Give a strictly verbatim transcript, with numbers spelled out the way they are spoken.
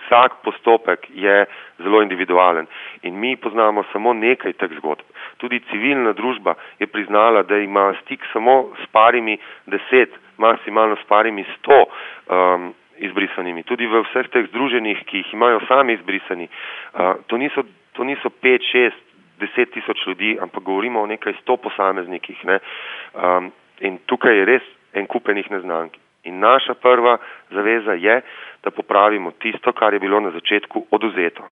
vsak postopek je zelo individualen in mi poznamo samo nekaj teh zgodb. Tudi civilna družba je priznala, da ima stik samo s parimi deset, maksimalno s parimi sto um, izbrisanimi. Tudi v vseh teh združenjih, ki jih imajo sami izbrisani, uh, to niso, to niso pet, šest, deset tisoč ljudi, ampak govorimo o nekaj sto posameznikih, ne? Um, in tukaj je res en kupenih neznank. In naša prva zaveza je, da popravimo tisto, kar je bilo na začetku oduzeto.